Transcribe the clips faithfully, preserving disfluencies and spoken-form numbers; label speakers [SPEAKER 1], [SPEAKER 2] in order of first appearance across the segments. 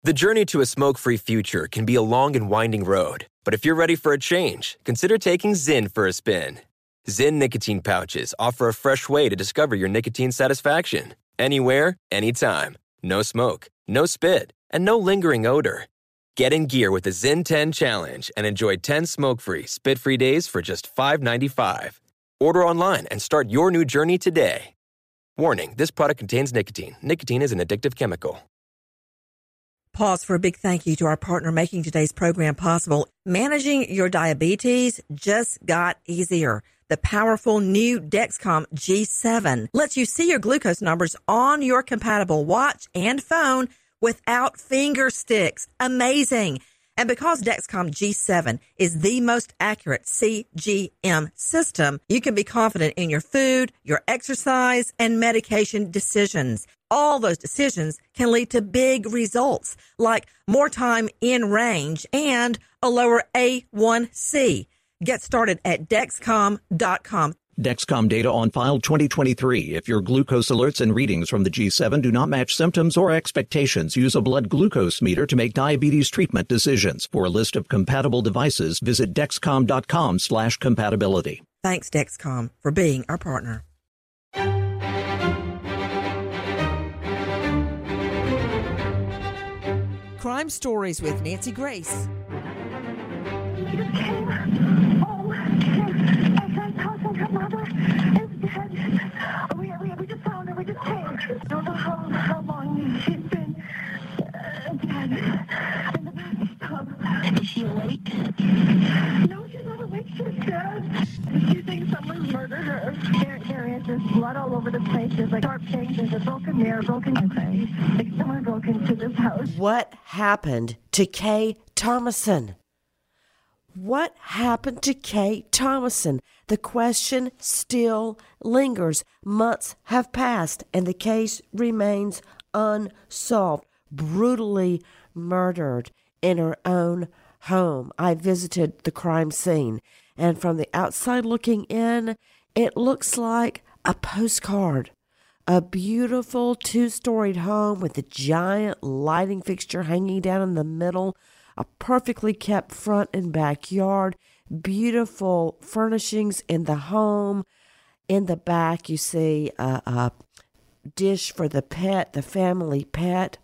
[SPEAKER 1] The journey to a smoke-free future can be a long and winding road, but if you're ready for a change, consider taking Zyn for a spin. Zyn nicotine pouches offer a fresh way to discover your nicotine satisfaction. Anywhere, anytime. No smoke, no spit, and no lingering odor. Get in gear with the Zyn ten Challenge and enjoy ten smoke-free, spit-free days for just five dollars and ninety-five cents. Order online and start your new journey today. Warning, this product contains nicotine. Nicotine is an addictive chemical.
[SPEAKER 2] Pause for a big thank you to our partner making today's program possible. Managing your diabetes just got easier. The powerful new Dexcom G seven lets you see your glucose numbers on your compatible watch and phone without finger sticks. Amazing. And because Dexcom G seven is the most accurate C G M system, you can be confident in your food, your exercise, and medication decisions. All those decisions can lead to big results, like more time in range and a lower A one C. Get started at Dexcom dot com.
[SPEAKER 3] Dexcom data on file twenty twenty-three. If your glucose alerts and readings from the G seven do not match symptoms or expectations, use a blood glucose meter to make diabetes treatment decisions. For a list of compatible devices, visit Dexcom dot com slash compatibility.
[SPEAKER 2] Thanks, Dexcom, for being our partner. Crime Stories with Nancy Grace.
[SPEAKER 4] She just came home and I started tossing her mother is dead. We, we, we just found her. We just came. I don't know how, how long she's been uh, dead in the bathtub. Is she awake? No, she's not awake. She's dead. She thinks someone murdered her. There, there is. There's blood all over the place. There's like sharp things. There's a broken mirror, broken thing. Like someone broke into this house.
[SPEAKER 5] What happened to Kay Thomason? What happened to Kay Thomason? The question still lingers. Months have passed and the case remains unsolved. Brutally murdered in her own home. I visited the crime scene, and from the outside looking in, it looks like a postcard. A beautiful two-storied home with a giant lighting fixture hanging down in the middle, a perfectly kept front and backyard, beautiful furnishings in the home. In the back, you see a, a dish for the pet, the family pet.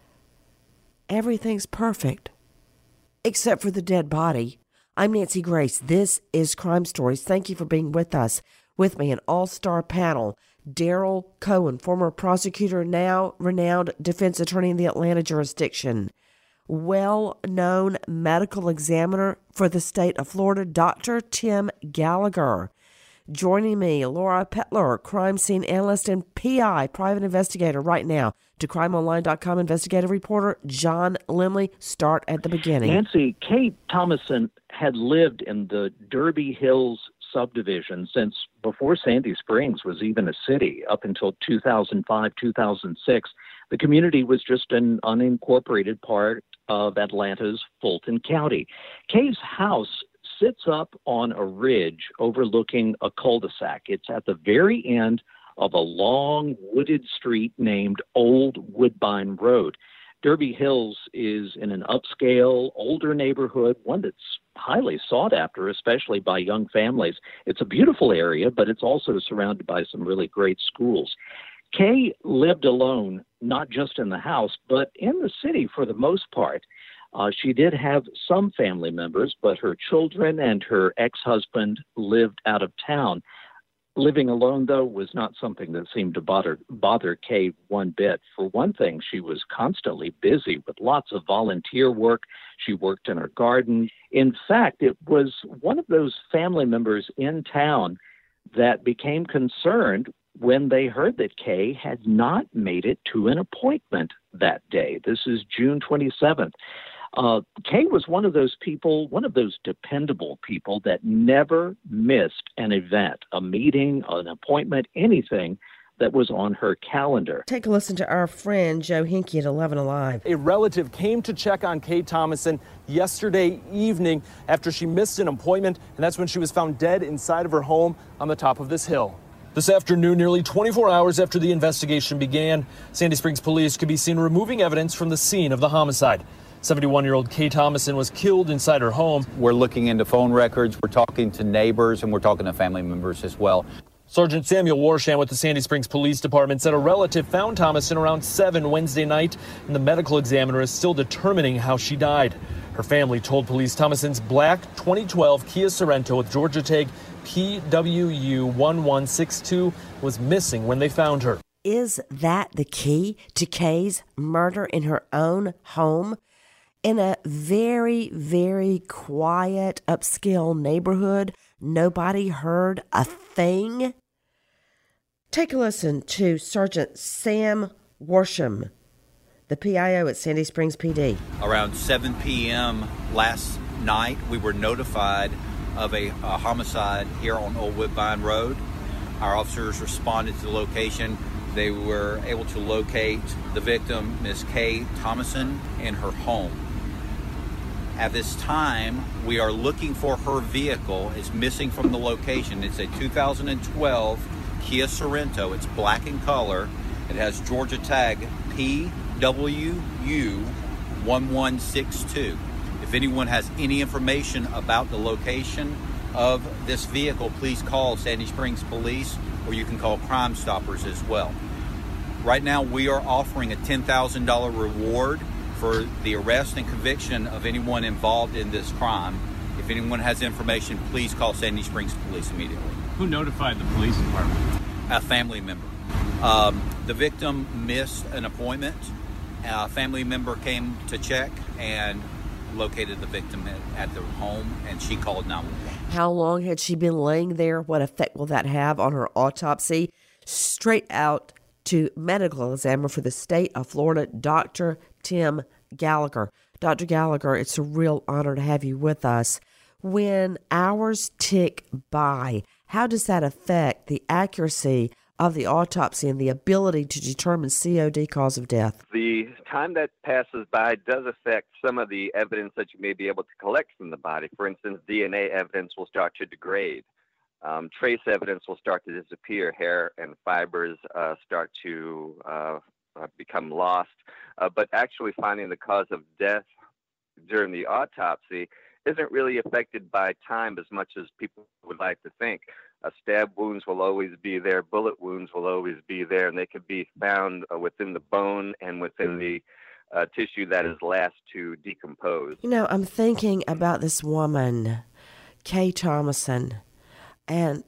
[SPEAKER 5] Everything's perfect, except for the dead body. I'm Nancy Grace. This is Crime Stories. Thank you for being with us. With me, an all-star panel. Daryl Cohen, former prosecutor, now renowned defense attorney in the Atlanta jurisdiction. Well-known medical examiner for the state of Florida, Doctor Tim Gallagher. Joining me, Laura Petler, crime scene analyst and P I, private investigator right now. To crime online dot com investigative reporter John Limley. Start at the beginning.
[SPEAKER 6] Nancy, Kay Thomason had lived in the Derby Hills subdivision since before Sandy Springs was even a city, up until two thousand five, two thousand six. The community was just an unincorporated part of Atlanta's Fulton County. Kay's house sits up on a ridge overlooking a cul-de-sac. It's at the very end of a long wooded street named Old Woodbine Road. Derby Hills is in an upscale, older neighborhood, one that's highly sought after, especially by young families. It's a beautiful area, but it's also surrounded by some really great schools. Kay lived alone, not just in the house, but in the city for the most part. Uh, she did have some family members, but her children and her ex-husband lived out of town. Living alone, though, was not something that seemed to bother, bother Kay one bit. For one thing, she was constantly busy with lots of volunteer work. She worked in her garden. In fact, it was one of those family members in town that became concerned when they heard that Kay had not made it to an appointment that day. This is June twenty-seventh. Uh, Kay was one of those people, one of those dependable people that never missed an event, a meeting, an appointment, anything that was on her calendar.
[SPEAKER 5] Take a listen to our friend Joe Hinkie at eleven Alive.
[SPEAKER 7] A relative came to check on Kay Thomason yesterday evening after she missed an appointment, and that's when she was found dead inside of her home on the top of this hill. This afternoon, nearly twenty-four hours after the investigation began, Sandy Springs police could be seen removing evidence from the scene of the homicide. seventy-one-year-old Kay Thomason was killed inside her home.
[SPEAKER 8] We're looking into phone records. We're talking to neighbors, and we're talking to family members as well.
[SPEAKER 7] Sergeant Samuel Warshan with the Sandy Springs Police Department said a relative found Thomason around seven Wednesday night, and the medical examiner is still determining how she died. Her family told police Thomason's black twenty twelve Kia Sorento with Georgia tag P W U one one six two was missing when they found her.
[SPEAKER 5] Is that the key to Kay's murder in her own home in a very, very quiet, upscale neighborhood? Nobody heard a thing? Take a listen to Sergeant Sam Worsham, the P I O at Sandy Springs P D.
[SPEAKER 8] Around seven p.m. last night, we were notified of a, a homicide here on Old Woodbine Road. Our officers responded to the location. They were able to locate the victim, Miss Kay Thomason, in her home. At this time, we are looking for her vehicle. It's missing from the location. It's a two thousand twelve Kia Sorento. It's black in color. It has Georgia tag P W U one one six two. If anyone has any information about the location of this vehicle, please call Sandy Springs Police, or you can call Crime Stoppers as well. Right now, we are offering a ten thousand dollars reward for the arrest and conviction of anyone involved in this crime. If anyone has information, please call Sandy Springs Police immediately.
[SPEAKER 9] Who notified the police department?
[SPEAKER 8] A family member. Um, the victim missed an appointment. A family member came to check and located the victim at, at the home, and she called nine one one.
[SPEAKER 5] How long had she been laying there? What effect will that have on her autopsy? Straight out to medical examiner for the state of Florida, Doctor Tim Gallagher. Doctor Gallagher, it's a real honor to have you with us. When hours tick by, how does that affect the accuracy of the autopsy and the ability to determine C O D, cause of death?
[SPEAKER 10] The time that passes by does affect some of the evidence that you may be able to collect from the body. For instance, D N A evidence will start to degrade. Um, trace evidence will start to disappear. Hair and fibers uh, start to uh, uh, become lost. Uh, but actually finding the cause of death during the autopsy isn't really affected by time as much as people would like to think. Uh, stab wounds will always be there. Bullet wounds will always be there, and they can be found uh, within the bone and within the uh, tissue that is last to decompose.
[SPEAKER 5] You know, I'm thinking about this woman, Kay Thomason, and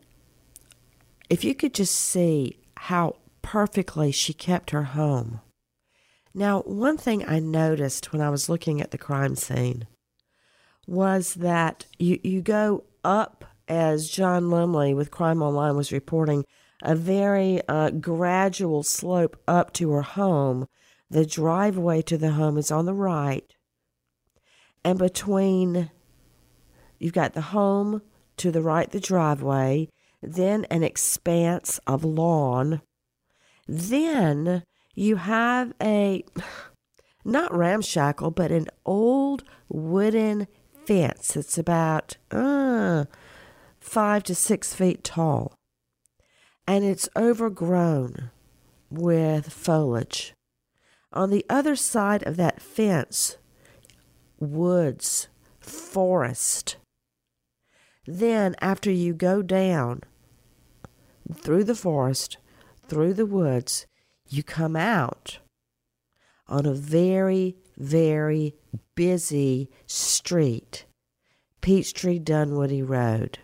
[SPEAKER 5] if you could just see how perfectly she kept her home. Now, one thing I noticed when I was looking at the crime scene was that you, you go up, as John Limley with Crime Online was reporting, a very uh, gradual slope up to her home. The driveway to the home is on the right. And between, you've got the home to the right, the driveway, then an expanse of lawn. Then you have a, not ramshackle, but an old wooden fence. It's about uh, five to six feet tall. And it's overgrown with foliage. On the other side of that fence, woods, forest. Then after you go down through the forest, through the woods, you come out on a very, very busy street, Peachtree Dunwoody Road.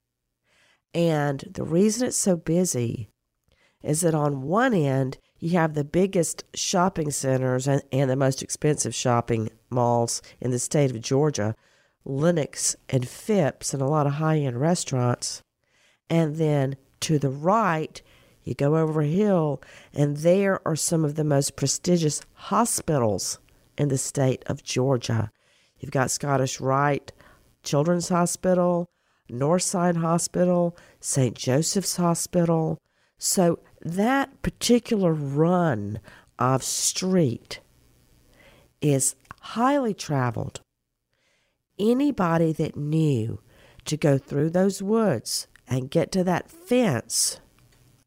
[SPEAKER 5] And the reason it's so busy is that on one end, you have the biggest shopping centers and, and the most expensive shopping malls in the state of Georgia, Lenox and Phipps, and a lot of high-end restaurants. And then to the right, you go over a hill, and there are some of the most prestigious hospitals in the state of Georgia. You've got Scottish Rite Children's Hospital, Northside Hospital, Saint Joseph's Hospital. So that particular run of street is highly traveled. Anybody that knew to go through those woods and get to that fence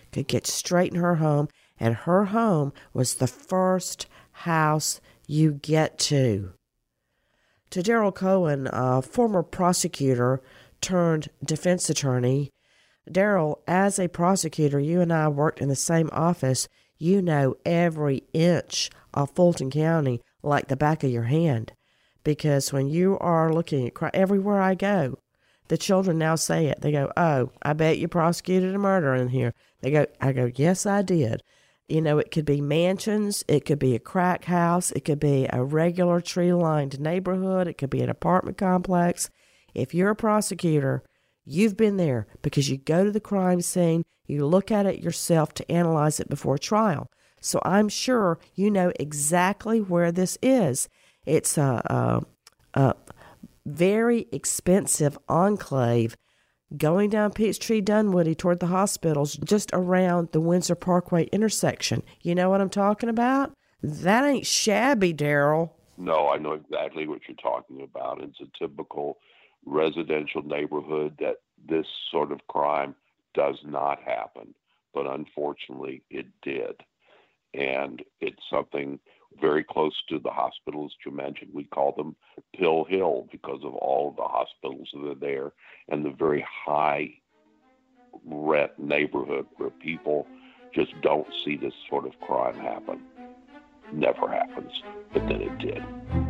[SPEAKER 5] could get straight in her home, and her home was the first house you get to. To Daryl Cohen, a former prosecutor turned defense attorney, Daryl, as a prosecutor, you and I worked in the same office. You know every inch of Fulton County like the back of your hand. Because when you are looking at crime, everywhere I go, the children now say it. They go, "Oh, I bet you prosecuted a murder in here." They go, I go, "Yes, I did." You know, it could be mansions, it could be a crack house, it could be a regular tree-lined neighborhood, it could be an apartment complex. If you're a prosecutor, you've been there because you go to the crime scene, you look at it yourself to analyze it before trial. So I'm sure you know exactly where this is. It's a, a, a very expensive enclave going down Peachtree Dunwoody toward the hospitals just around the Windsor Parkway intersection. You know what I'm talking about? That ain't shabby, Daryl.
[SPEAKER 11] No, I know exactly what you're talking about. It's a typical residential neighborhood that this sort of crime does not happen, but unfortunately it did. And it's something very close to the hospitals you mentioned. We call them Pill Hill because of all of the hospitals that are there and the very high rent neighborhood where people just don't see this sort of crime happen. Never happens, but then it did.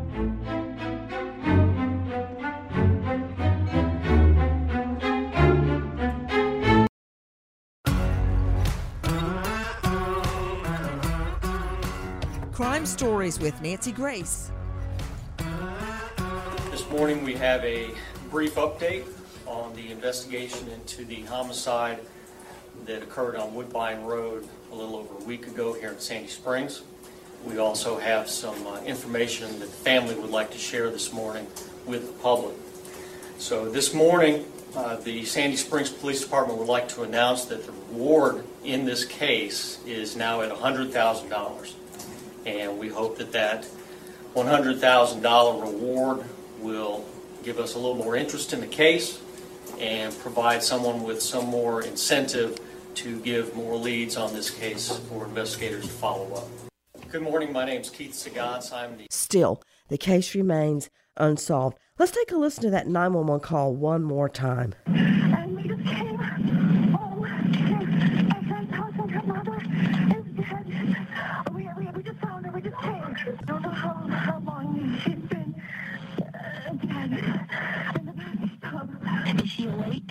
[SPEAKER 2] Crime Stories with Nancy Grace.
[SPEAKER 12] This morning we have a brief update on the investigation into the homicide that occurred on Woodbine Road a little over a week ago here in Sandy Springs. We also have some uh, information that the family would like to share this morning with the public. So this morning, uh, the Sandy Springs Police Department would like to announce that the reward in this case is now at one hundred thousand dollars. And we hope that that one hundred thousand dollars reward will give us a little more interest in the case and provide someone with some more incentive to give more leads on this case for investigators to follow up. Good morning. My name is Keith Sagans. I'm the...
[SPEAKER 5] Still, the case remains unsolved. Let's take a listen to that nine one one call one more time.
[SPEAKER 4] And we just came home, and my friend's house and her mother is dead. We, we, we just found her. We just came. I don't know how, how long she's been uh, dead in the bathtub. Is she awake?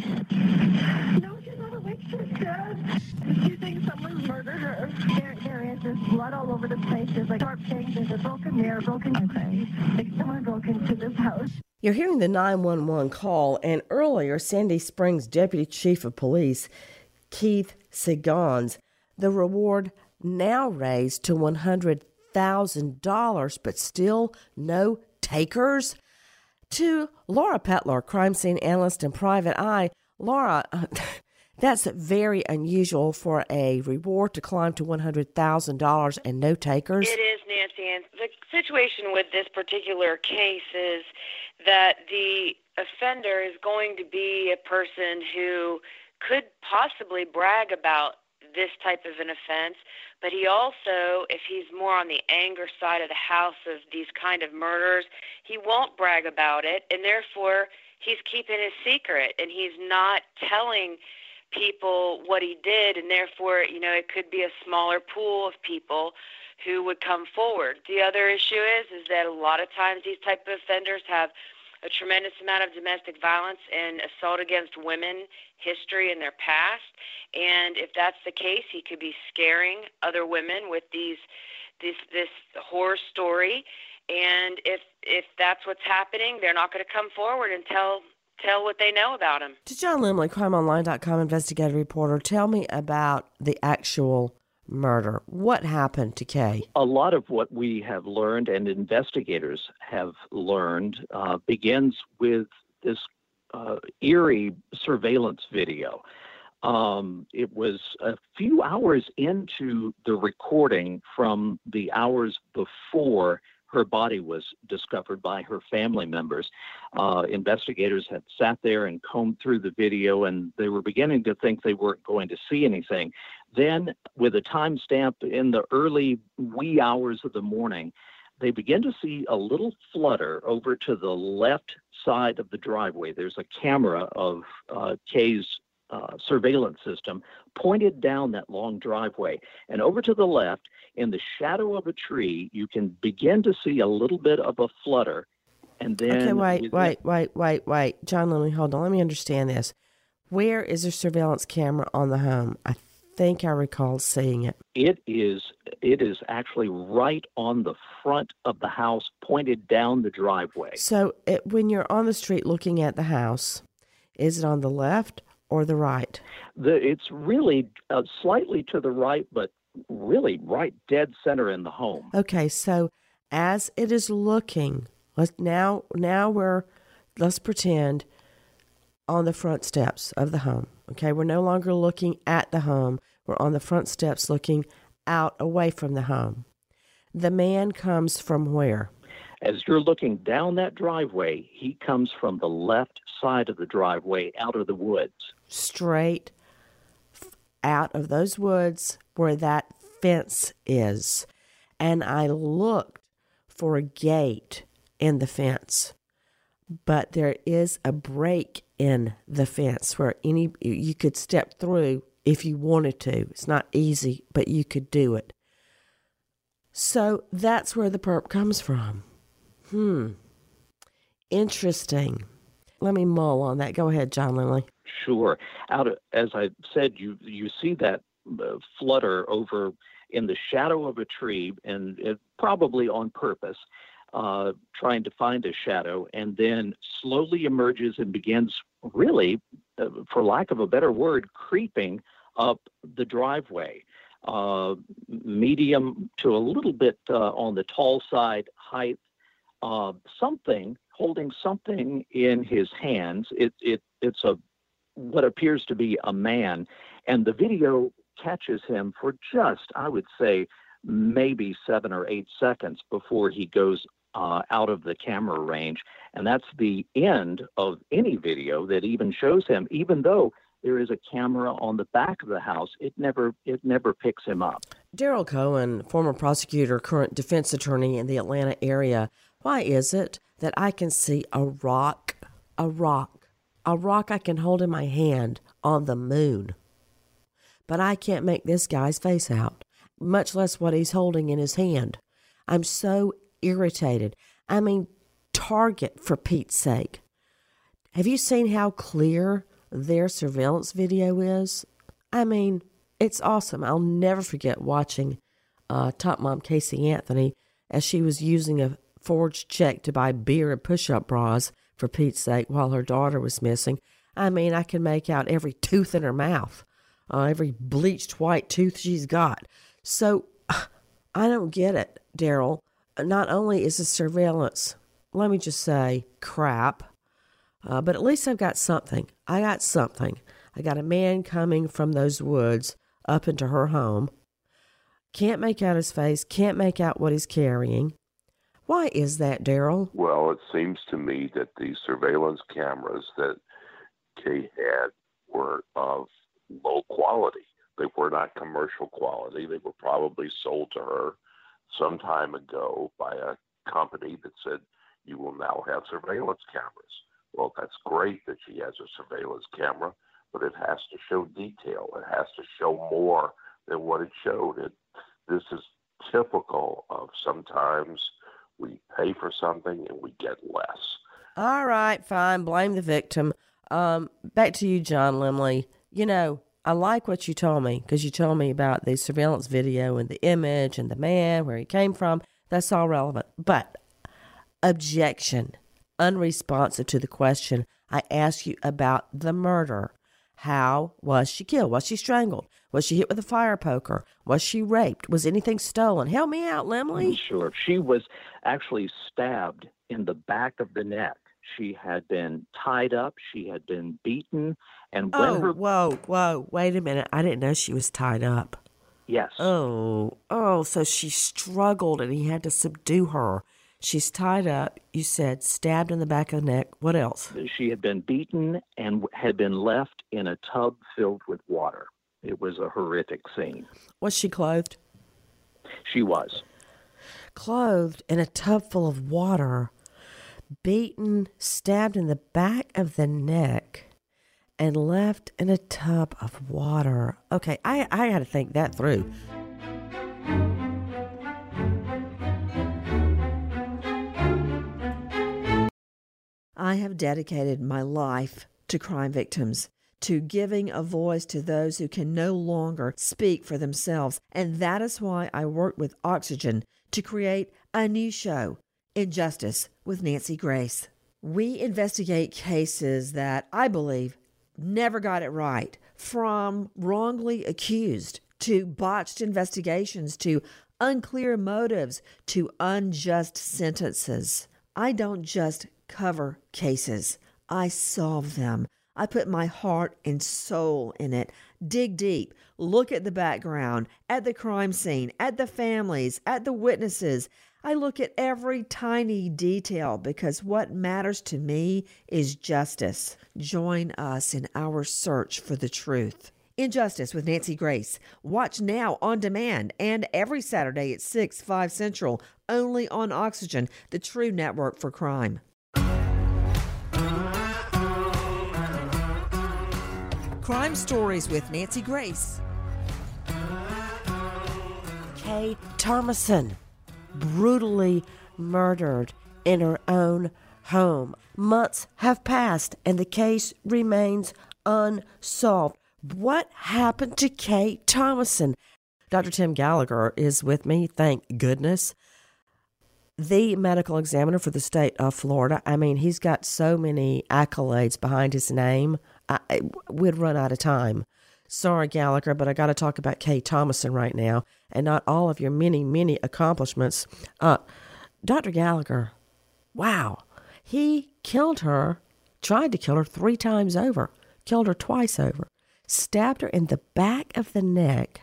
[SPEAKER 4] No, she's not awake. She's dead. She thinks someone murdered her. There, there is. There's blood all over the place. There's like sharp things. There's a broken mirror, broken okay. Like someone broke into this house.
[SPEAKER 5] You're hearing the nine one one call, and earlier, Sandy Springs Deputy Chief of Police, Keith Sagans, the reward now raised to one hundred thousand dollars, but still no takers. To Laura Petler, crime scene analyst and private eye. Laura, that's very unusual for a reward to climb to one hundred thousand dollars and no takers.
[SPEAKER 13] It is, Nancy, and the situation with this particular case is that the offender is going to be a person who could possibly brag about this type of an offense, but he also, if he's more on the anger side of the house of these kind of murders, he won't brag about it, and therefore he's keeping his secret, and he's not telling people what he did, and therefore, you know, it could be a smaller pool of people who would come forward. The other issue is, is that a lot of times these type of offenders have a tremendous amount of domestic violence and assault against women history in their past. And if that's the case, he could be scaring other women with these, this, this horror story. And if, if that's what's happening, they're not going to come forward and tell, tell what they know about him.
[SPEAKER 5] To John Limley, crime online dot com investigative reporter, tell me about the actual murder. What happened to Kay?
[SPEAKER 6] A lot of what we have learned and investigators have learned uh, begins with this uh, eerie surveillance video. Um, it was a few hours into the recording from the hours before her body was discovered by her family members. Uh, investigators had sat there and combed through the video, and they were beginning to think they weren't going to see anything. Then, with a timestamp in the early wee hours of the morning, they begin to see a little flutter over to the left side of the driveway. There's a camera of uh, Kay's uh, surveillance system pointed down that long driveway. And over to the left, in the shadow of a tree, you can begin to see a little bit of a flutter. And then
[SPEAKER 5] okay, wait, wait, wait, wait, wait. John, let me hold on. Let me understand this. Where is the surveillance camera on the home? I think I recall seeing it.
[SPEAKER 6] It is it is actually right on the front of the house, pointed down the driveway.
[SPEAKER 5] So it, when you're on the street looking at the house, is it on the left or the right?
[SPEAKER 6] The, it's really uh, slightly to the right, but really right dead center in the home.
[SPEAKER 5] Okay, so as it is looking, let's now now we're let's pretend on the front steps of the home. Okay, we're no longer looking at the home. We're on the front steps looking out away from the home. The man comes from where?
[SPEAKER 6] As you're looking down that driveway, he comes from the left side of the driveway out of the woods.
[SPEAKER 5] Straight out of those woods where that fence is. And I looked for a gate in the fence, but there is a break in the fence where any you could step through if you wanted to. It's not easy, but you could do it. So that's where the perp comes from. Hmm. Interesting. Let me mull on that. Go ahead, John Lemley.
[SPEAKER 6] Sure. Out of, as I said, you you see that uh, flutter over in the shadow of a tree, and it, probably on purpose, uh, trying to find a shadow, and then slowly emerges and begins really, uh, for lack of a better word, creeping up the driveway. Uh, medium to a little bit uh, on the tall side height, uh, something, holding something in his hands. It, it, it's a what appears to be a man, and the video catches him for just, I would say, maybe seven or eight seconds before he goes uh, out of the camera range. And that's the end of any video that even shows him, even though there is a camera on the back of the house. It never it never picks him up.
[SPEAKER 5] Daryl Cohen, former prosecutor, current defense attorney in the Atlanta area. Why is it that I can see a rock, a rock, a rock I can hold in my hand on the moon, but I can't make this guy's face out, much less what he's holding in his hand? I'm so irritated. I mean, Target, for Pete's sake. Have you seen how clear their surveillance video is? I mean, it's awesome. I'll never forget watching uh, Top Mom Casey Anthony as she was using a forged check to buy beer and push-up bras, for Pete's sake, while her daughter was missing. I mean, I can make out every tooth in her mouth, uh, every bleached white tooth she's got. So I don't get it, Daryl. Not only is the surveillance, let me just say, crap, uh, but at least I've got something. I got something. I got a man coming from those woods up into her home. Can't make out his face, can't make out what he's carrying. Why is that, Daryl?
[SPEAKER 11] Well, it seems to me that the surveillance cameras that Kay had were of low quality. They were not commercial quality. They were probably sold to her some time ago by a company that said, you will now have surveillance cameras. Well, that's great that she has a surveillance camera, but it has to show detail. It has to show more than what it showed. It, this is typical of sometimes we pay for something and we get less.
[SPEAKER 5] All right, fine. Blame the victim. Um, back to you, John Lemley. You know, I like what you told me, because you told me about the surveillance video and the image and the man, where he came from. That's all relevant. But objection, unresponsive to the question I asked you about the murder. How was she killed? Was she strangled? Was she hit with a fire poker? Was she raped? Was anything stolen? Help me out, Lemley.
[SPEAKER 6] Sure. She was actually stabbed in the back of the neck. She had been tied up. She had been beaten. And when
[SPEAKER 5] oh,
[SPEAKER 6] her...
[SPEAKER 5] whoa, whoa. Wait a minute. I didn't know she was tied up.
[SPEAKER 6] Yes.
[SPEAKER 5] Oh, oh, so she struggled and he had to subdue her. She's tied up, you said, stabbed in the back of the neck. What else?
[SPEAKER 6] She had been beaten and had been left in a tub filled with water. It was a horrific scene.
[SPEAKER 5] Was she clothed?
[SPEAKER 6] She was.
[SPEAKER 5] Clothed in a tub full of water, beaten, stabbed in the back of the neck, and left in a tub of water. Okay, I, I got to think that through.
[SPEAKER 2] I have dedicated my life to crime victims, to giving a voice to those who can no longer speak for themselves. And that is why I worked with Oxygen to create a new show, Injustice with Nancy Grace. We investigate cases that I believe never got it right, from wrongly accused to botched investigations to unclear motives to unjust sentences. I don't just cover cases. I solve them. I put my heart and soul in it. Dig deep. Look at the background, at the crime scene, at the families, at the witnesses. I look at every tiny detail because what matters to me is justice. Join us in our search for the truth. Injustice with Nancy Grace. Watch now on demand and every Saturday at six, five Central, only on Oxygen, the true network for crime. Crime Stories with Nancy Grace.
[SPEAKER 5] Kay Thomason, brutally murdered in her own home. Months have passed and the case remains unsolved. What happened to Kay Thomason? Doctor Tim Gallagher is with me, thank goodness. The medical examiner for the state of Florida. I mean, he's got so many accolades behind his name. I, we'd run out of time. Sorry, Gallagher, but I got to talk about Kay Thomason right now, and not all of your many, many accomplishments. Uh, Doctor Gallagher, wow, he killed her, tried to kill her three times over, killed her twice over, stabbed her in the back of the neck,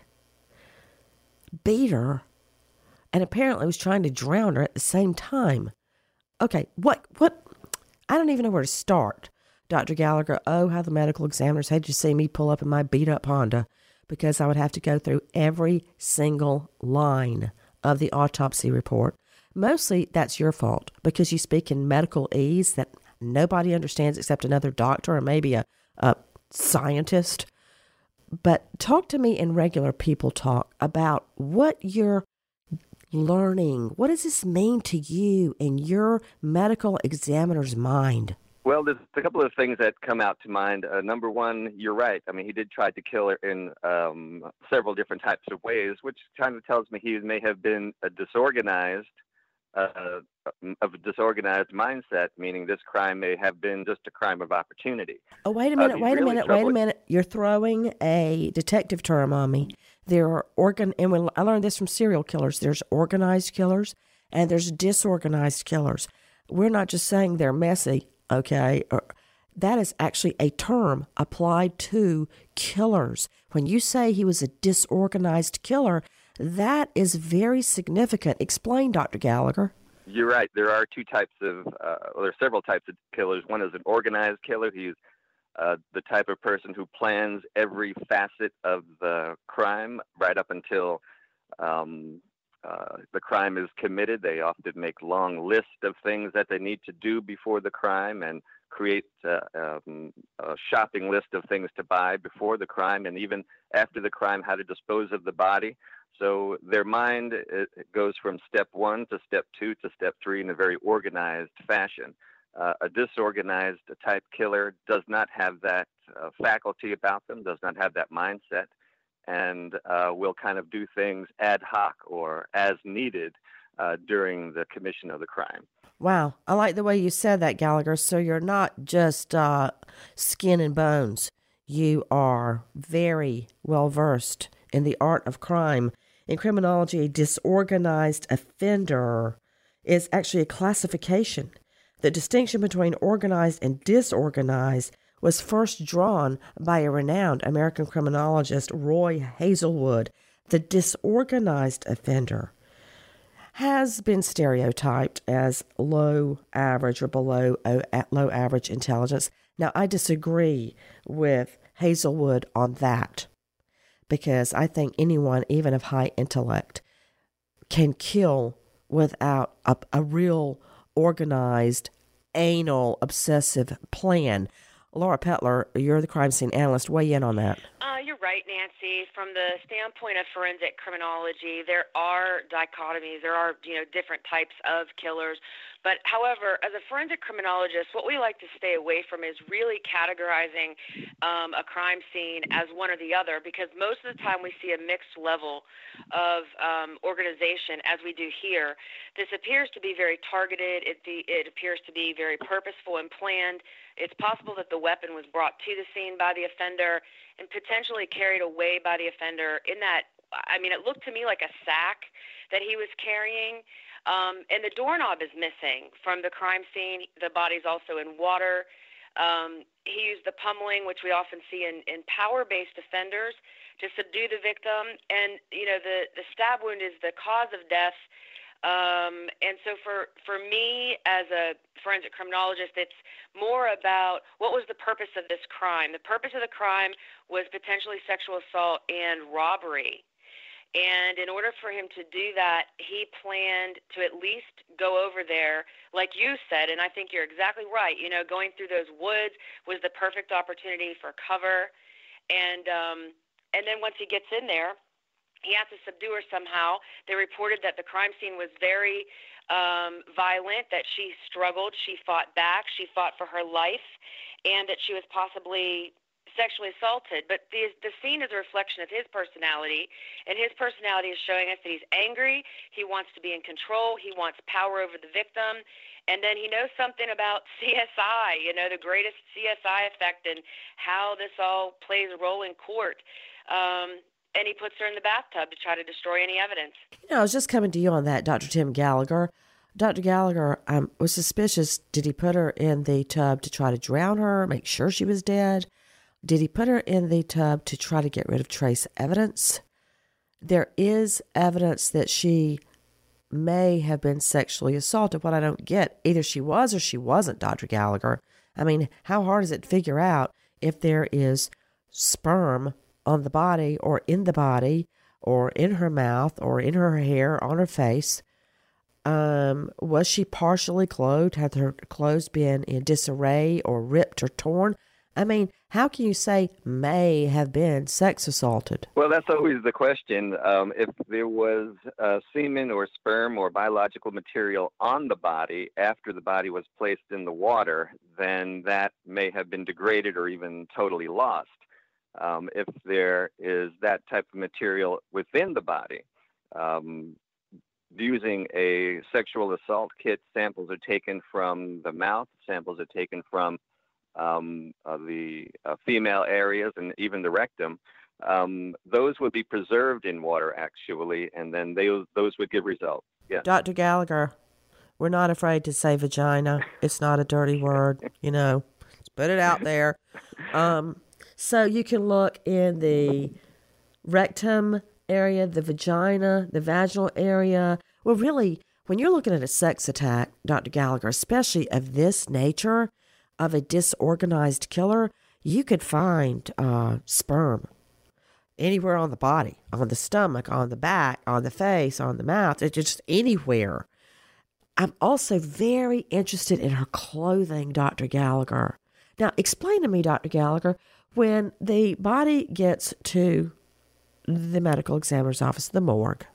[SPEAKER 5] beat her, and apparently was trying to drown her at the same time. Okay, what, what, I don't even know where to start. Doctor Gallagher, oh, how the medical examiners had to see me pull up in my beat-up Honda because I would have to go through every single line of the autopsy report. Mostly that's your fault because you speak in medical ease that nobody understands except another doctor or maybe a, a scientist. But talk to me in regular people talk about what you're learning. What does this mean to you in your medical examiner's mind?
[SPEAKER 10] Well, there's a couple of things that come out to mind. Uh, number one, you're right. I mean, he did try to kill her in um, several different types of ways, which kind of tells me he may have been a disorganized, uh, of a disorganized mindset, meaning this crime may have been just a crime of opportunity.
[SPEAKER 5] Oh, wait a minute,
[SPEAKER 10] uh,
[SPEAKER 5] wait a
[SPEAKER 10] really
[SPEAKER 5] minute,
[SPEAKER 10] troubling.
[SPEAKER 5] wait a minute. You're throwing a detective term on me. There are organ, and when I learned this from serial killers. There's organized killers and there's disorganized killers. We're not just saying they're messy. Okay, that is actually a term applied to killers. When you say he was a disorganized killer, that is very significant. Explain, Doctor Gallagher.
[SPEAKER 10] You're right. There are two types of, uh, well, there are several types of killers. One is an organized killer. He's uh, the type of person who plans every facet of the crime right up until um, Uh, the crime is committed. They often make long lists of things that they need to do before the crime and create uh, um, a shopping list of things to buy before the crime and even after the crime, how to dispose of the body. So their mind it, it goes from step one to step two to step three in a very organized fashion. Uh, a disorganized type killer does not have that uh, faculty about them, does not have that mindset, and uh, will kind of do things ad hoc or as needed uh, during the commission of the crime.
[SPEAKER 5] Wow. I like the way you said that, Gallagher. So you're not just uh, skin and bones. You are very well versed in the art of crime. In criminology, a disorganized offender is actually a classification. The distinction between organized and disorganized was first drawn by a renowned American criminologist, Roy Hazelwood. The disorganized offender has been stereotyped as low average or below o- at low average intelligence. Now, I disagree with Hazelwood on that, because I think anyone, even of high intellect, can kill without a, a real organized, anal, obsessive plan. Laura Petler, you're the crime scene analyst. Weigh in on that.
[SPEAKER 13] Uh, you're right, Nancy. From the standpoint of forensic criminology, there are dichotomies. There are, you know, different types of killers. But, however, as a forensic criminologist, what we like to stay away from is really categorizing um, a crime scene as one or the other, because most of the time we see a mixed level of um, organization, as we do here. This appears to be very targeted. It, be, it appears to be very purposeful and planned. It's possible that the weapon was brought to the scene by the offender and potentially carried away by the offender in that, I mean, it looked to me like a sack that he was carrying. Um, and the doorknob is missing from the crime scene. The body's also in water. Um, he used the pummeling, which we often see in, in power-based offenders, to subdue the victim. And, you know, the, the stab wound is the cause of death. Um, and so for, for me as a forensic criminologist, it's more about what was the purpose of this crime. The purpose of the crime was potentially sexual assault and robbery. And in order for him to do that, he planned to at least go over there, like you said, and I think you're exactly right. You know, going through those woods was the perfect opportunity for cover. And um, and then once he gets in there, he has to subdue her somehow. They reported that the crime scene was very um, violent, that she struggled, she fought back, she fought for her life, and that she was possibly sexually assaulted. But the the scene is a reflection of his personality, and his personality is showing us that he's angry, he wants to be in control, he wants power over the victim, and then he knows something about C S I, you know, the greatest C S I effect and how this all plays a role in court. Um, and he puts her in the bathtub to try to destroy any evidence.
[SPEAKER 5] You know, I was just coming to you on that, Doctor Tim Gallagher. Doctor Gallagher um, was suspicious. Did he put her in the tub to try to drown her, make sure she was dead? Did he put her in the tub to try to get rid of trace evidence? There is evidence that she may have been sexually assaulted. What I don't get, either she was or she wasn't, Doctor Gallagher. I mean, how hard is it to figure out if there is sperm on the body or in the body or in her mouth or in her hair, on her face? Um, was she partially clothed? Had her clothes been in disarray or ripped or torn? I mean, how can you say may have been sex assaulted?
[SPEAKER 10] Well, that's always the question. Um, if there was uh, semen or sperm or biological material on the body after the body was placed in the water, then that may have been degraded or even totally lost. Um, if there is that type of material within the body, um, using a sexual assault kit, samples are taken from the mouth, samples are taken from um, uh, the uh, female areas and even the rectum. Um, those would be preserved in water, actually, and then they, those would give results. Yeah.
[SPEAKER 5] Doctor Gallagher, we're not afraid to say vagina. It's not a dirty word, you know. Let's put it out there. Um, so you can look in the rectum area, the vagina, the vaginal area. Well, really, when you're looking at a sex attack, Doctor Gallagher, especially of this nature, of a disorganized killer, you could find uh, sperm anywhere on the body, on the stomach, on the back, on the face, on the mouth. It's just anywhere. I'm also very interested in her clothing, Doctor Gallagher. Now, explain to me, Doctor Gallagher, when the body gets to the medical examiner's office, the morgue,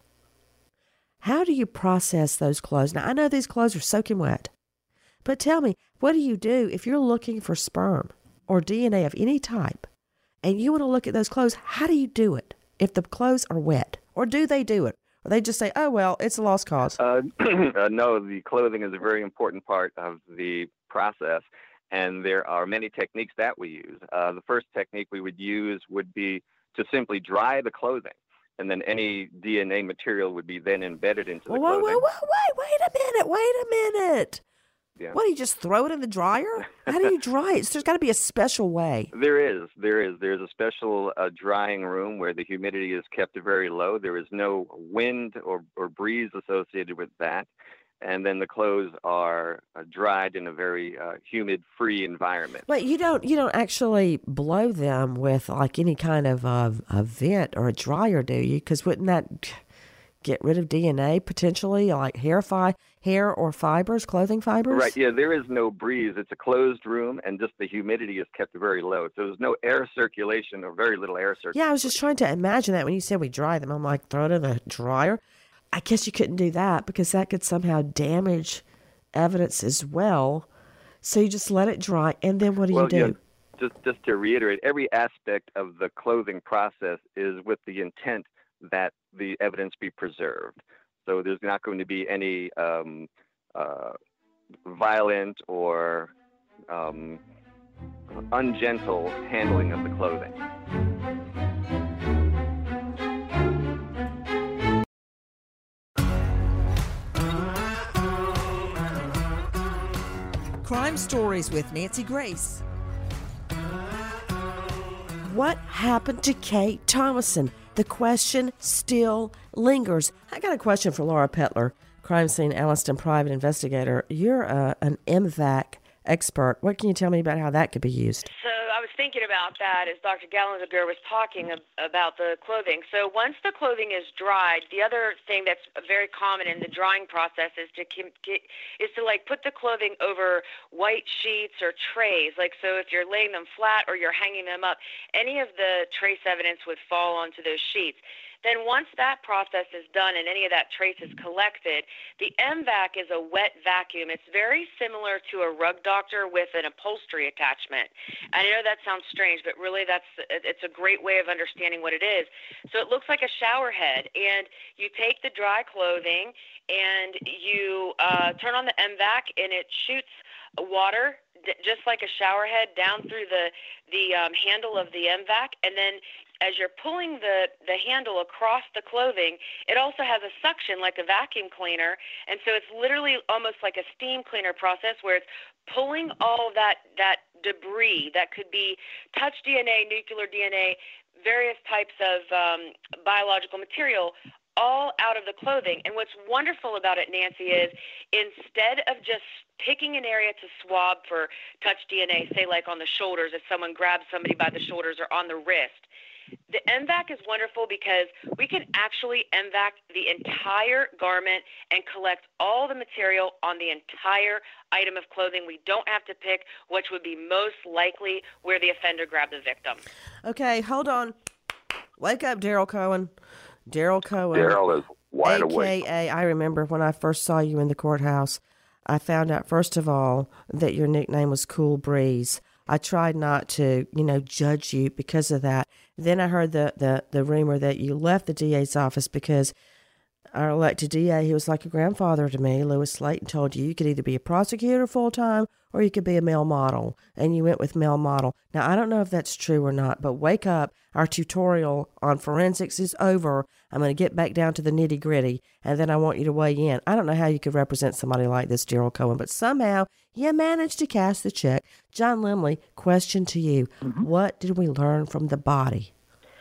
[SPEAKER 5] how do you process those clothes? Now, I know these clothes are soaking wet, but tell me, what do you do if you're looking for sperm or D N A of any type and you want to look at those clothes? How do you do it if the clothes are wet? Or do they do it? Or they just say, oh, well, it's a lost cause?
[SPEAKER 10] Uh, uh, no, the clothing is a very important part of the process, and there are many techniques that we use. Uh, the first technique we would use would be to simply dry the clothing, and then any D N A material would be then embedded into the
[SPEAKER 5] whoa,
[SPEAKER 10] clothing.
[SPEAKER 5] Whoa, whoa, whoa, wait, wait a minute, wait a minute.
[SPEAKER 10] Yeah.
[SPEAKER 5] What, do you just throw it in the dryer? How do you dry it? There's got to be a special way.
[SPEAKER 10] There is. There is. There's a special uh, drying room where the humidity is kept very low. There is no wind or, or breeze associated with that. And then the clothes are uh, dried in a very uh, humid-free environment.
[SPEAKER 5] But you don't you don't actually blow them with like any kind of uh, a vent or a dryer, do you? Because wouldn't that get rid of D N A potentially, like hair fi- hair or fibers, clothing fibers?
[SPEAKER 10] Right. Yeah. There is no breeze. It's a closed room, and just the humidity is kept very low. So there's no air circulation or very little air circulation.
[SPEAKER 5] Yeah, I was just trying to imagine that when you said we dry them. I'm like, throw it in the dryer. I guess you couldn't do that because that could somehow damage evidence as well. So you just let it dry, and then what do
[SPEAKER 10] well,
[SPEAKER 5] you do?
[SPEAKER 10] Yeah, just, just to reiterate, every aspect of the clothing process is with the intent that the evidence be preserved. So there's not going to be any um, uh, violent or um, ungentle handling of the clothing.
[SPEAKER 2] Crime Stories with Nancy Grace.
[SPEAKER 5] What happened to Kay Thomason? The question still lingers. I got a question for Laura Pettler, crime scene analyst and private investigator. You're uh, an M VAC expert. What can you tell me about how that could be used?
[SPEAKER 13] So I was thinking about that as Doctor Gallagher was talking ab- about the clothing. So once the clothing is dried, the other thing that's very common in the drying process is to com- get, is to like put the clothing over white sheets or trays. Like so, if you're laying them flat or you're hanging them up, any of the trace evidence would fall onto those sheets. Then once that process is done and any of that trace is collected, the M VAC is a wet vacuum. It's very similar to a rug doctor with an upholstery attachment. I know that sounds strange, but really that's it's a great way of understanding what it is. So it looks like a shower head, and you take the dry clothing and you uh, turn on the M VAC, and it shoots water just like a shower head down through the the um, handle of the M VAC, and then as you're pulling the, the handle across the clothing, it also has a suction like a vacuum cleaner, and so it's literally almost like a steam cleaner process where it's pulling all of that, that debris that could be touch D N A, nuclear D N A, various types of um, biological material all out of the clothing. And what's wonderful about it, Nancy, is instead of just picking an area to swab for touch D N A, say like on the shoulders, if someone grabs somebody by the shoulders or on the wrist, the M VAC is wonderful because we can actually M VAC the entire garment and collect all the material on the entire item of clothing. We don't have to pick which would be most likely where the offender grabbed the victim.
[SPEAKER 5] Okay, hold on. Wake up, Daryl Cohen. Daryl Cohen.
[SPEAKER 11] Daryl is wide
[SPEAKER 5] A K A,
[SPEAKER 11] awake.
[SPEAKER 5] I remember when I first saw you in the courthouse, I found out, first of all, that your nickname was Cool Breeze. I tried not to, you know, judge you because of that. Then I heard the, the, the rumor that you left the D A's office because our elected D A, he was like a grandfather to me, Lewis Slayton, told you you could either be a prosecutor full-time or you could be a male model, and you went with male model. Now, I don't know if that's true or not, but wake up. Our tutorial on forensics is over. I'm going to get back down to the nitty-gritty, and then I want you to weigh in. I don't know how you could represent somebody like this, Daryl Cohen, but somehow you managed to cash the check. John Lemley, question to you. Mm-hmm. What did we learn from the body?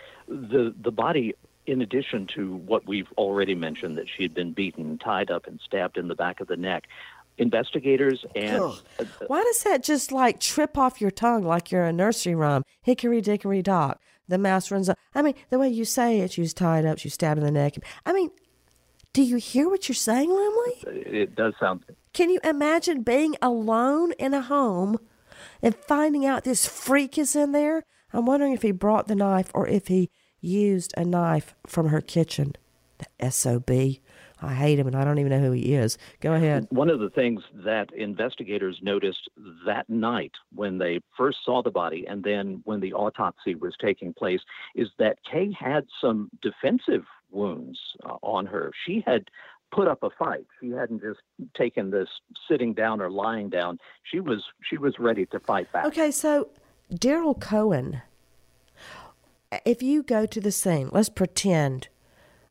[SPEAKER 6] The the body, in addition to what we've already mentioned, that she had been beaten, tied up, and stabbed in the back of the neck, investigators and...
[SPEAKER 5] Ugh. Why does that just, like, trip off your tongue like you're a nursery rhyme? Hickory dickory dock. The mouse runs up. I mean, the way you say it, she was tied up, she was stabbed in the neck. I mean, do you hear what you're saying, Lemley?
[SPEAKER 6] It does sound...
[SPEAKER 5] Can you imagine being alone in a home and finding out this freak is in there? I'm wondering if he brought the knife or if he used a knife from her kitchen. The S O B. I hate him, and I don't even know who he is. Go ahead.
[SPEAKER 6] One of the things that investigators noticed that night when they first saw the body and then when the autopsy was taking place is that Kay had some defensive wounds uh, on her. She had put up a fight. She hadn't just taken this sitting down or lying down. She was she was ready to fight back.
[SPEAKER 5] Okay, so Daryl Cohen, if you go to the scene, let's pretend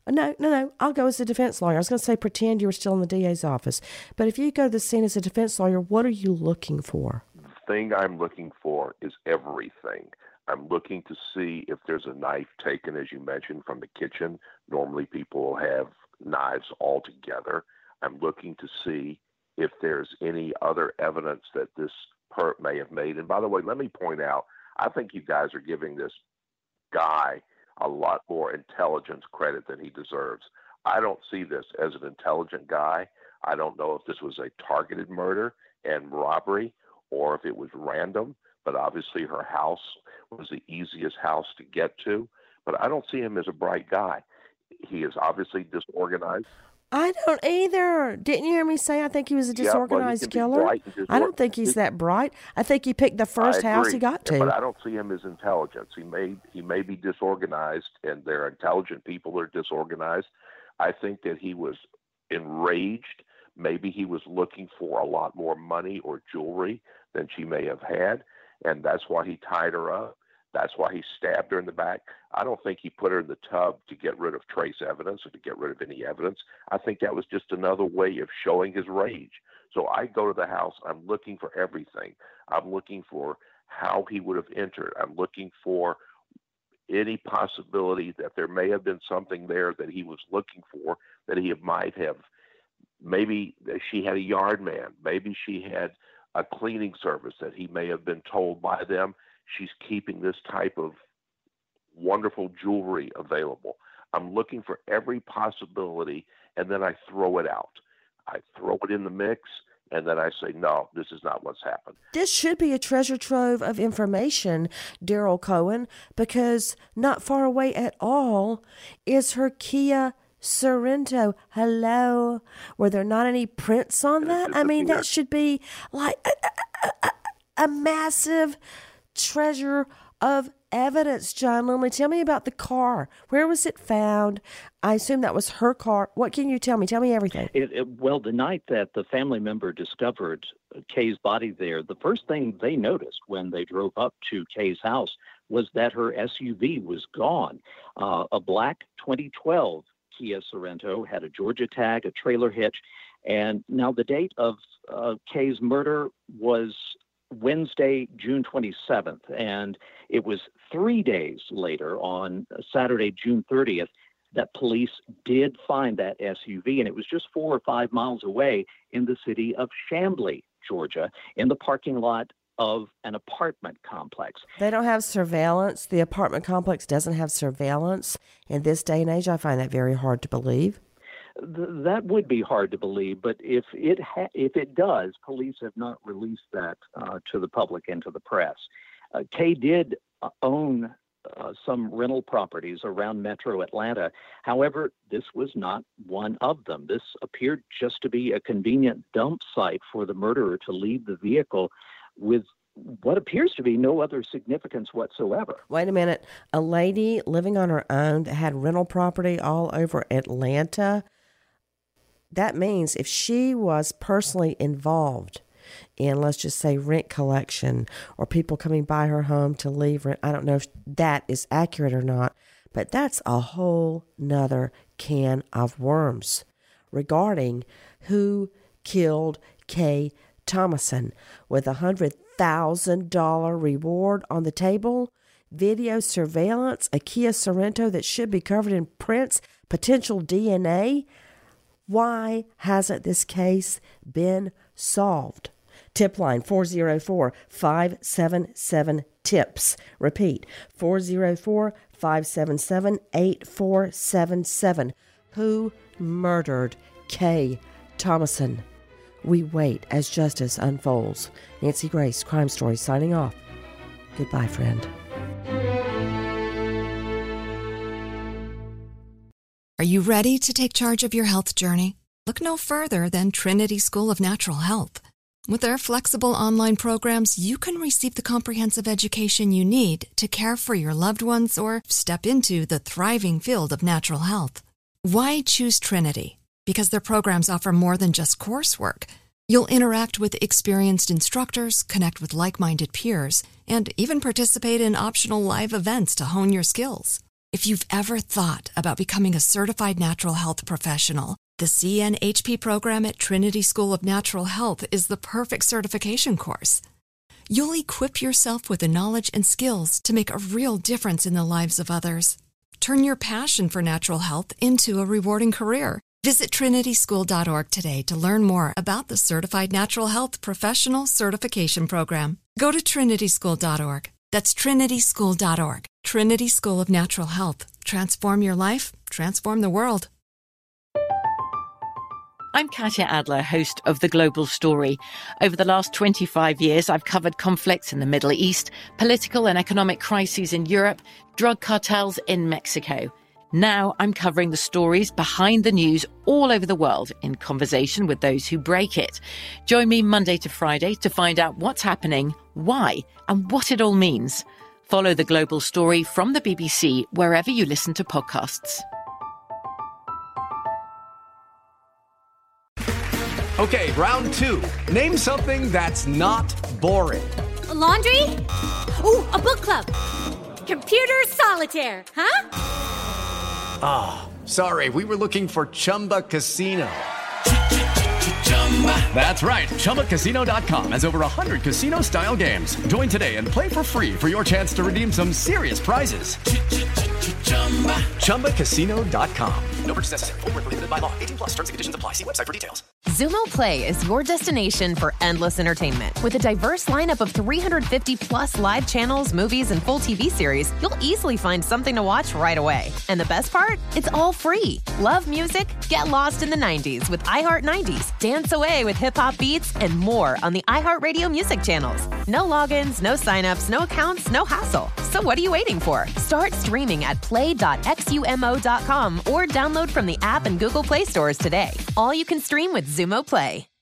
[SPEAKER 5] No, no, no. I'll go as a defense lawyer. I was going to say pretend you were still in the D A's office. But if you go to the scene as a defense lawyer, what are you looking for?
[SPEAKER 11] The thing I'm looking for is everything. I'm looking to see if there's a knife taken, as you mentioned, from the kitchen. Normally people will have knives all together. I'm looking to see if there's any other evidence that this perp may have made. And by the way, let me point out, I think you guys are giving this guy a lot more intelligence credit than he deserves. I don't see this as an intelligent guy. I don't know if this was a targeted murder and robbery or if it was random, but obviously her house was the easiest house to get to. But I don't see him as a bright guy. He is obviously disorganized.
[SPEAKER 5] I don't either. Didn't you hear me say I think he was a disorganized
[SPEAKER 11] yeah, well, he
[SPEAKER 5] killer? I don't think he's that bright. I think he picked the first house he got to.
[SPEAKER 11] But I don't see him as intelligent. He may he may be disorganized, and there are intelligent people who are disorganized. I think that he was enraged. Maybe he was looking for a lot more money or jewelry than she may have had, and that's why he tied her up. That's why he stabbed her in the back. I don't think he put her in the tub to get rid of trace evidence or to get rid of any evidence. I think that was just another way of showing his rage. So I go to the house. I'm looking for everything. I'm looking for how he would have entered. I'm looking for any possibility that there may have been something there that he was looking for, that he might have. Maybe she had a yard man. Maybe she had a cleaning service that he may have been told by them. She's keeping this type of wonderful jewelry available. I'm looking for every possibility, and then I throw it out. I throw it in the mix, and then I say, no, this is not what's happened.
[SPEAKER 5] This should be a treasure trove of information, Daryl Cohen, because not far away at all is her Kia Sorento. Hello. Were there not any prints on that? I mean, that should be like a, a, a, a massive treasure of evidence. John Lumley, tell me about the car. Where was it found? I assume that was her car. What can you tell me? Tell me everything.
[SPEAKER 6] It, it, well, the night that the family member discovered Kay's body there, the first thing they noticed when they drove up to Kay's house was that her S U V was gone. Uh, a black twenty twelve Kia Sorento had a Georgia tag, a trailer hitch, and now the date of uh, Kay's murder was Wednesday, June twenty-seventh, and it was three days later, on Saturday, June thirtieth, that police did find that S U V, and it was just four or five miles away in the city of Chamblee, Georgia, in the parking lot of an apartment complex.
[SPEAKER 5] They don't have surveillance. The apartment complex doesn't have surveillance. In this day and age, I find that very hard to believe.
[SPEAKER 6] Th- that would be hard to believe, but if it ha- if it does, police have not released that uh, to the public and to the press. Uh, Kay did uh, own uh, some rental properties around Metro Atlanta. However, this was not one of them. This appeared just to be a convenient dump site for the murderer to leave the vehicle with what appears to be no other significance whatsoever.
[SPEAKER 5] Wait a minute. A lady living on her own that had rental property all over Atlanta. That means if she was personally involved in, let's just say, rent collection or people coming by her home to leave rent, I don't know if that is accurate or not, but that's a whole nother can of worms regarding who killed Kay Thomason. With a one hundred thousand dollars reward on the table, video surveillance, a Kia Sorento that should be covered in prints, potential D N A. Why hasn't this case been solved? Tip line four oh four, five seven seven, TIPS. Repeat, four oh four, five seven seven, eight four seven seven. Who murdered Kay Thomason? We wait as justice unfolds. Nancy Grace, Crime Story, signing off. Goodbye, friend.
[SPEAKER 14] Are you ready to take charge of your health journey? Look no further than Trinity School of Natural Health. With their flexible online programs, you can receive the comprehensive education you need to care for your loved ones or step into the thriving field of natural health. Why choose Trinity? Because their programs offer more than just coursework. You'll interact with experienced instructors, connect with like-minded peers, and even participate in optional live events to hone your skills. If you've ever thought about becoming a certified natural health professional, the C N H P program at Trinity School of Natural Health is the perfect certification course. You'll equip yourself with the knowledge and skills to make a real difference in the lives of others. Turn your passion for natural health into a rewarding career. Visit trinity school dot org today to learn more about the Certified Natural Health Professional Certification Program. Go to trinity school dot org. That's trinity school dot org. Trinity School of Natural Health. Transform your life, transform the world.
[SPEAKER 15] I'm Katya Adler, host of The Global Story. Over the last twenty-five years, I've covered conflicts in the Middle East, political and economic crises in Europe, drug cartels in Mexico. Now I'm covering the stories behind the news all over the world in conversation with those who break it. Join me Monday to Friday to find out what's happening, why, and what it all means. Follow The Global Story from the B B C wherever you listen to podcasts.
[SPEAKER 16] Okay, round two. Name something that's not boring.
[SPEAKER 17] A laundry? Ooh, a book club. Computer solitaire, huh?
[SPEAKER 16] Ah, oh, sorry, we were looking for Chumba Casino. That's right, Chumba Casino dot com has over one hundred casino-style games. Join today and play for free for your chance to redeem some serious prizes. Chumba Casino dot com. No purchase necessary. Void where prohibited by law. eighteen plus. Terms and conditions apply. See website for details.
[SPEAKER 18] Xumo Play is your destination for endless entertainment. With a diverse lineup of three hundred fifty plus live channels, movies, and full T V series, you'll easily find something to watch right away. And the best part? It's all free. Love music? Get lost in the nineties with iHeart nineties. Dance away with hip-hop beats and more on the iHeartRadio music channels. No logins, no signups, no accounts, no hassle. So what are you waiting for? Start streaming at play dot xumo dot com or download from the app and Google Play stores today. All you can stream with Xumo Play.